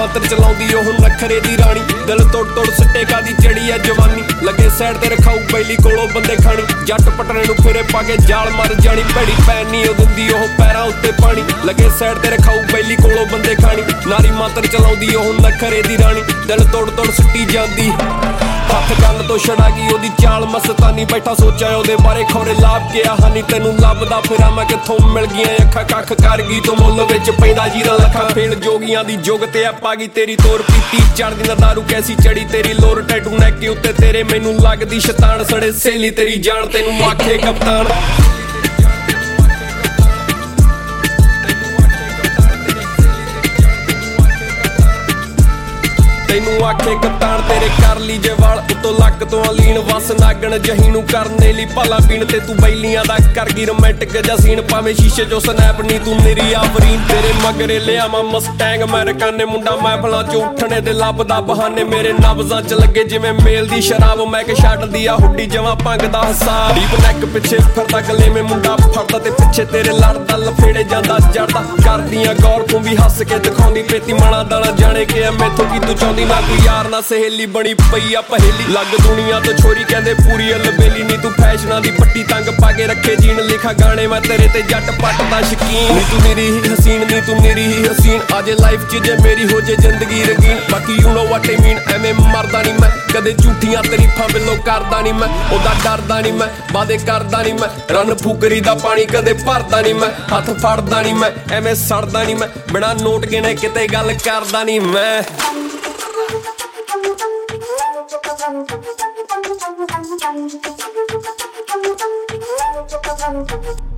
ਮਾਤਰ ਚਲਾਉਂਦੀ ਉਹ ਨਖਰੇ ਦੀ ਰਾਣੀ ਦਿਲ ਤੋੜ ਤੋੜ ਸਿੱਟੇ ਕਾਦੀ ਚੜੀ ਐ ਜਵਾਨੀ ਲੱਗੇ ਸਾਈਡ ਤੇ ਰਖਾਊ ਬੈਲੀ ਕੋਲੋਂ ਬੰਦੇ ਖਾਣੀ ਜੱਟ ਪਟਣੇ ਨੂੰ ਫੇਰੇ ਪਾ ਕੇ ਜਾਲ ਮਰ ਜਾਣੀ ਭੈੜੀ ਪੈਣ ਨੀ ਉਹ ਦਿੰਦੀ ਉਹ ਪੈਰਾਂ ਉੱਤੇ ਪਾਣੀ ਲੱਗੇ ਸਾਈਡ ਤੇ ਰਖਾਊ ਬੈਲੀ ਕੋਲੋਂ ਬੰਦੇ ਖਾਣੀ ਨਾਰੀ ਮਾਤਰ ਚਲਾਉਂਦੀ ਉਹ ਨਖਰੇ ਦੀ ਰਾਣੀ ਦਿਲ ਤੋੜ ਤੋੜ ਸੁੱਟੀ ਜਾਂਦੀ ਹੱਥ ਕੰਨ ਤੋਂ ਛੜਾ ਗਈ ਉਹਦੀ ਚਾਲ ਮਸਤਾਨੀ ਬੈਠਾ ਸੋਚਿਆ ਉਹਦੇ ਬਾਰੇ ਖੌਰੇ ਲਾਭ ਗਿਆ ਹਾਨੀ ਤੈਨੂੰ ਲੱਭਦਾ ਫਿਰਾਂ ਮੈਂ ਕਿੱਥੋਂ ਮਿਲ ਗਈਆਂ ਅੱਖਾਂ ਕੱਖ ਕਰ ਗਈ ਤੂੰ ਮੁੱਲ ਵਿੱਚ ਪੈਂਦਾ ਜੀਰਾ ਲੱਖਾਂ ਫੇਲ ਜੋਗੀਆਂ ਦੀ ਜੁਗ ਤੇ ਆ ਪਾ ਗਈ ਤੇਰੀ ਤੋਰ ਪੀਤੀ ਚੜਦੀ ਨਾ ਦਾਰੂ ਕੈਸੀ ਚੜੀ ਤੇਰੀ ਲੋਰ ਟੈਟੂ ਨੈਕ ਉੱਤੇ ਤੇਰੇ ਮੈਨੂੰ ਲੱਗਦੀ ਸ਼ੈਤਾਨ ਸੜੇ ਸਹੇਲੀ ਤੇਰੀ ਜਾਨ ਤੈਨੂੰ ਆਖੇ ਕਪਤਾਨ ਤੈਨੂੰ ਆਖੇ ਕਪਤਾਨ ਤੇਰੇ ਕਰ ਲਈ ਜੇ ਵਾਲ ਉਤੋਂ ਲੱਕ ਤੋਂ ਅਲੀਨ ਵਸ ਨਾਗਣ ਜਹੀ ਨੂੰ ਕਰਨੇ ਲਈ ਭਾਲਾ ਪੀਣ ਤੇ ਤੂੰ ਬੈਲੀਆਂ ਦਾ ਕਰ ਗਈ ਰੋਮਾਂਟਿਕ ਜਿਹਾ ਸੀਨ ਭਾਵੇਂ ਸ਼ੀਸ਼ੇ ਚੋਂ ਸਨੈਪ ਨਹੀਂ ਤੂੰ ਮੇਰੀ ਆਫਰੀਨ ਤੇਰੇ ਮਗਰੇ ਲਿਆਵਾਂ ਮਸਟੈਂਗ ਅਮਰੀਕਾਨੇ ਮੁੰਡਾ ਮਹਿਫਲਾਂ ਚ ਉੱਠਣੇ ਦੇ ਲੱਭਦਾ ਬਹਾਨੇ ਮੇਰੇ ਨਬਜ਼ਾਂ ਚ ਲੱਗੇ ਜਿਵੇਂ ਮੇਲ ਦੀ ਸ਼ਰਾਬ ਮੈਂ ਕਿ ਛੱਡਦੀ ਆ ਹੁੱਡੀ ਜਵਾਂ ਭੰਗ ਦਾ ਹਿਸਾਬ ਡੀਪ ਨੈਕ ਪਿੱਛੇ ਫਿਰਦਾ ਗਲੇ ਮੇ ਮੁੰਡਾ ਫੜਦਾ ਤੇ ਪਿੱਛੇ ਤੇਰੇ ਲੜਦਾ ਲਫੇੜੇ ਜਾਂਦਾ ਜੜਦਾ ਕਰਦੀਆਂ ਗੌਰ ਤੂੰ ਵੀ ਹੱਸ ਕੇ ਦਿਖਾਉਂਦੀ ਪੇਤੀ ਮਾਣਾ ਦਾਣਾ ਜਾਣੇ ਕਿ ਮੈਥੋਂ ਕੀ ਤੂੰ ਚਾਹੁੰਦੀ ਨਾ ਕੋਈ ਯਾਰ ਨਾ ਸਹੇਲੀ ਬਣੀ ਪਈ ਆ ਪਹੇਲੀ ਲੱਗ ਦੁਨੀਆ ਤੋਂ ਛੋਰੀ ਕਹਿੰਦੇ ਪੂਰੀ ਅਲਬੇਲੀ ਨੀ ਤੂੰ ਫੈਸ਼ਨਾਂ ਦੀ ਪੱਟੀ ਤੰਗ ਪਾ ਕੇ ਰੱਖੇ ਜੀਣ ਲਿਖਾ ਗਾਣੇ ਮੈਂ ਤੇਰੇ ਤੇ ਜੱਟ ਪੱਟ ਦਾ ਸ਼ਕੀਨ ਨੀ ਤੂੰ ਮੇਰੀ ਹੀ ਹਸੀਨ ਨੀ ਤੂੰ ਮੇਰੀ ਹੀ ਹਸੀਨ ਆਜੇ ਲਾਈਫ 'ਚ ਜੇ ਮੇਰੀ ਹੋ ਜੇ ਜ਼ਿੰਦਗੀ ਰੰਗੀਨ ਬਾਕੀ ਯੂ ਨੋ ਵਾਟ ਆਈ ਮੀਨ ਐਵੇਂ ਮਰਦਾ ਨੀ ਮੈਂ ਕਦੇ ਝੂਠੀਆਂ ਤਰੀਫਾਂ ਬਿੱਲੋ ਕਰਦਾ ਨੀ ਮੈਂ ਉਹਦਾ ਡਰਦਾ ਨੀ ਮੈਂ ਵਾਦੇ ਕਰਦਾ ਨੀ ਮੈਂ ਰਨ ਫੁਕਰੀ ਦਾ ਪਾਣੀ ਕਦੇ ਭਰਦਾ ਨੀ ਮੈਂ ਹੱਥ ਫੜਦਾ ਨੀ ਮੈਂ ਐਵੇਂ ਸੜਦਾ ਨੀ ਮੈਂ ਬਿਨਾਂ ਨੋਟ ਗਿਣੇ ਕਿਤੇ ਗੱਲ ਕਰਦਾ ਨੀ ਮੈਂ Thank you.